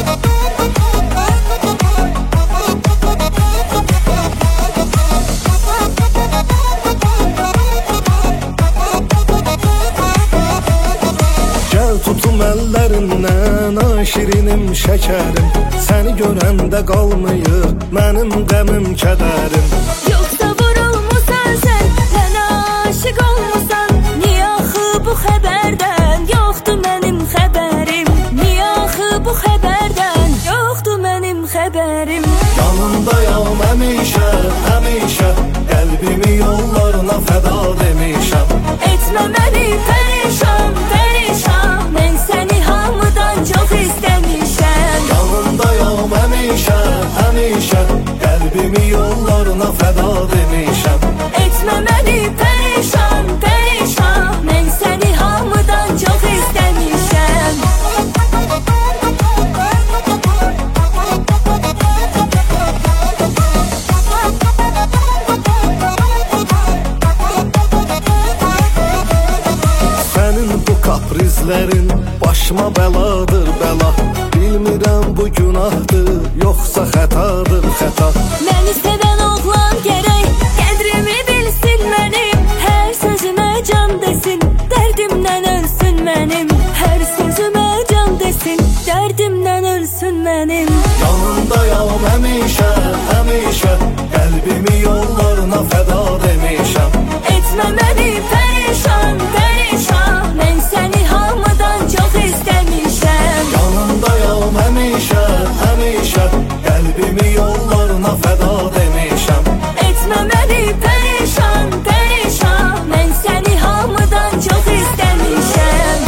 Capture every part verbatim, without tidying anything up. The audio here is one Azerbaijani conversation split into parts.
Tutum əllərindən, ay şirinim, şəkərim. Səni görəndə qalmıyır mənim qəmim, kədərim. Yoxsa vurulmusan sən, mənə aşiq olmusan. Niyə axı bu xəbərdən yoxdur mənim xəbərim? Niyə axı bu xəbərdən yoxdur mənim xəbərim? Yanındayam həmişə, həmişə, qəlbimi yollarına fəda demişəm. Etmə məni pərişan, pərişan. Mən səni hamıdan çox istəmişəm. Yanındayam həmişə, həmişə, qəlbimi yollarına fəda demişəm. Etmə məni pərişan, pərişan. Mən səni hamıdan çox istəmişəm. Kaprizlərin başıma bəladır, bəla. Bilmirəm bu günahdır, yoxsa xətadır, xəta. Məni sevən oğlan gərək qədrimi bilsin mənim. Hər sözümə can desin, dərdimdən ölsün mənim. Hər sözümə can desin, dərdimdən ölsün mənim. Yanındayam həmişə, həmişə, qəlbimi yollarına fəda demişəm. Etmə məni pərişan, pərişan. Mən səni hamıdan çox istəmişəm. Yanındayam həmişə, həmişə, qəlbimi yollarına fəda demişəm. Etmə məni pərişan, pərişan. Mən səni hamıdan çox istəmişəm.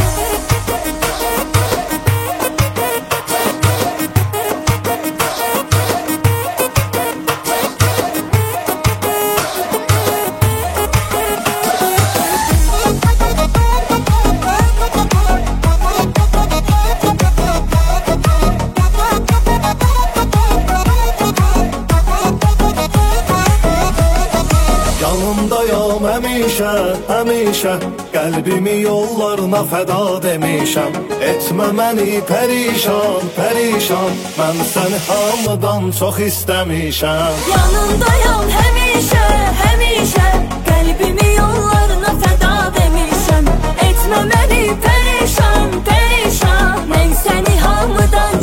Yanındayam həmişə, həmişə, qəlbimi yollarına fəda demişəm. Etmə məni pərişan, pərişan. Mən səni hamıdan çox istəmişəm. Yanındayam həmişə, həmişə, qəlbimi yollarına fəda demişəm. Etmə məni pərişan, pərişan. Mən səni hamıdan